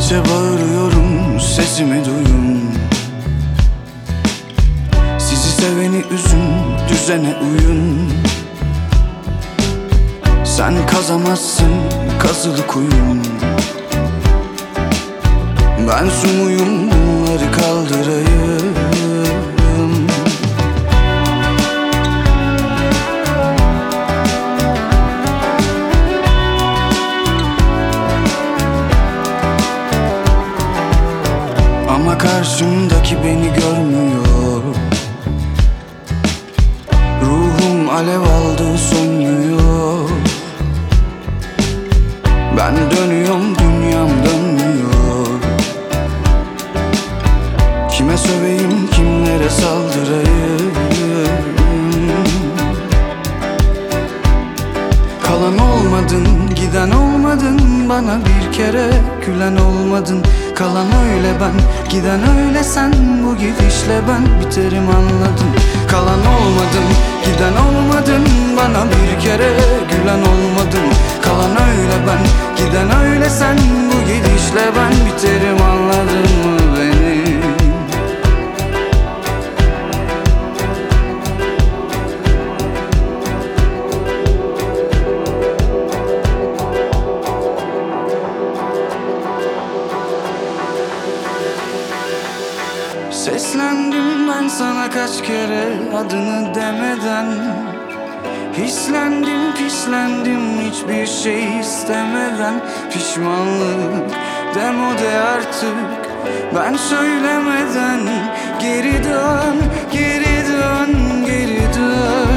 Gece bağırıyorum, sesimi duyun. Sizi seveni üzün, düzene uyun. Sen kazamazsın kazılı kuyun. Ben su muyum, bunları kaldırayım. Ama karşımdaki beni görmüyor. Ruhum alev aldı, sönmüyor. Ben dönüyorum, dünyam dönmüyor. Kime söveyim, kimlere saldırayım? Kalan olmadın, giden olmadın. Bana bir kere gülen olmadın. Kalan öyle ben, giden öyle sen. Bu gidişle ben biterim, anladın. Kalan olmadın, giden olmadın. Bana bir kere gülen olmadın. Kalan öyle ben, giden öyle sen. Bu gidişle ben biterim, anladın mı beni? Seslendim ben sana kaç kere adını demeden. Hislendim, pislendim hiçbir şey istemeden. Pişmanlık demode artık, ben söylemeden. Geri dön, geri dön, geri dön.